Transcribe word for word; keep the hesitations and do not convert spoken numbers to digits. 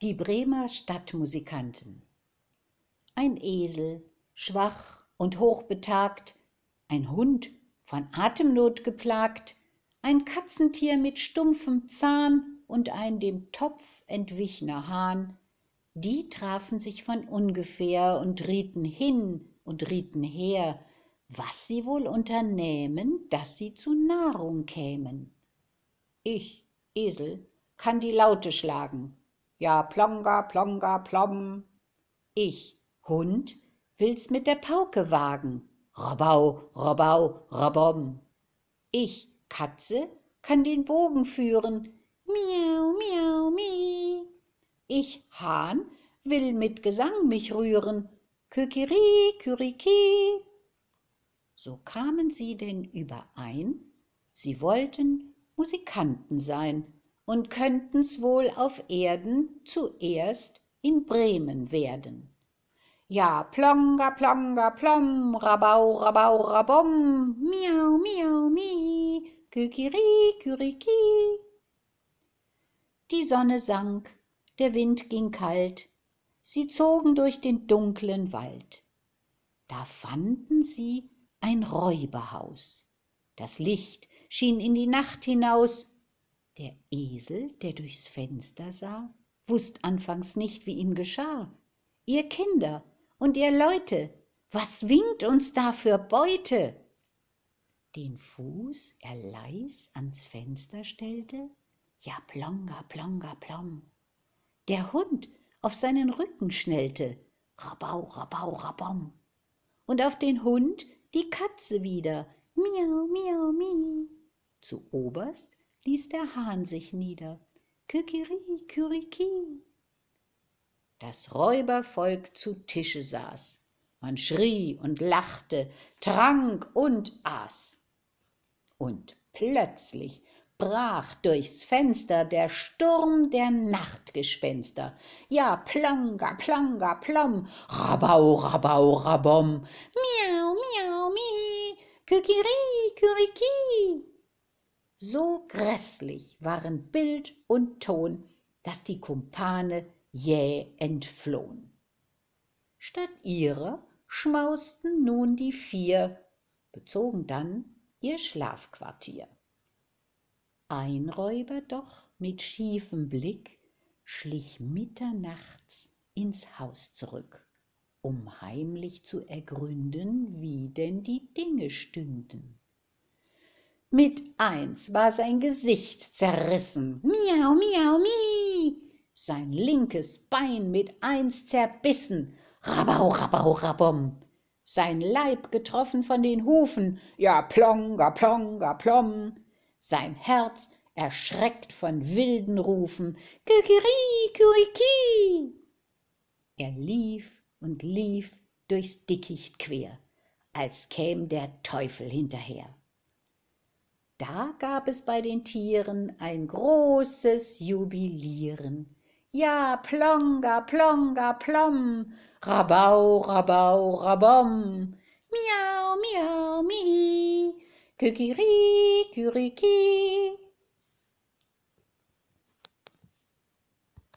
Die Bremer Stadtmusikanten. Ein Esel, schwach und hochbetagt, ein Hund, von Atemnot geplagt, ein Katzentier mit stumpfem Zahn und ein dem Topf entwichner Hahn, die trafen sich von ungefähr und rieten hin und rieten her, was sie wohl unternähmen, dass sie zu Nahrung kämen. Ich, Esel, kann die Laute schlagen, ja plonga, plonga, plom. Ich, Hund, will's mit der Pauke wagen, rabau, rabau, rabom. Ich, Katze, kann den Bogen führen, miau, miau, mi. Ich, Hahn, will mit Gesang mich rühren, kükiri, küriki. So kamen sie denn überein, sie wollten Musikanten sein und könnten's wohl auf Erden zuerst in Bremen werden. Ja, plonga, plonga, plom, rabau, rabau, rabom, miau, miau, mi, kükiri, küriki. Die Sonne sank, der Wind ging kalt, sie zogen durch den dunklen Wald. Da fanden sie ein Räuberhaus, das Licht schien in die Nacht hinaus. Der Esel, der durchs Fenster sah, wußt anfangs nicht, wie ihm geschah. Ihr Kinder und ihr Leute, was winkt uns da für Beute? Den Fuß er leis ans Fenster stellte, ja plonga, plonga, plom. Der Hund auf seinen Rücken schnellte, rabau, rabau, rabom. Und auf den Hund die Katze wieder, miau, miau, mi. Zu oberst ließ der Hahn sich nieder, kükiri, küriki. Das Räubervolk zu Tische saß, man schrie und lachte, trank und aß. Und plötzlich brach durchs Fenster der Sturm der Nachtgespenster. Ja, plonga, plonga, plom, rabau, rabau, rabom, miau, miau, mi, kükiri, küriki. So grässlich waren Bild und Ton, dass die Kumpane jäh entflohn. Statt ihrer schmausten nun die vier, bezogen dann ihr Schlafquartier. Ein Räuber doch mit schiefem Blick schlich mitternachts ins Haus zurück, um heimlich zu ergründen, wie denn die Dinge stünden. Mit eins war sein Gesicht zerrissen, miau, miau, mi, sein linkes Bein mit eins zerbissen, rabau, rabau, rabom, sein Leib getroffen von den Hufen, ja plonga, plonga, plom, sein Herz erschreckt von wilden Rufen, kükiri, küriki. Er lief und lief durchs Dickicht quer, als käm der Teufel hinterher. Da gab es bei den Tieren ein großes Jubilieren. Ja, plonga, plonga, plom, rabau, rabau, rabom, miau, miau, mi, kükiri, küriki.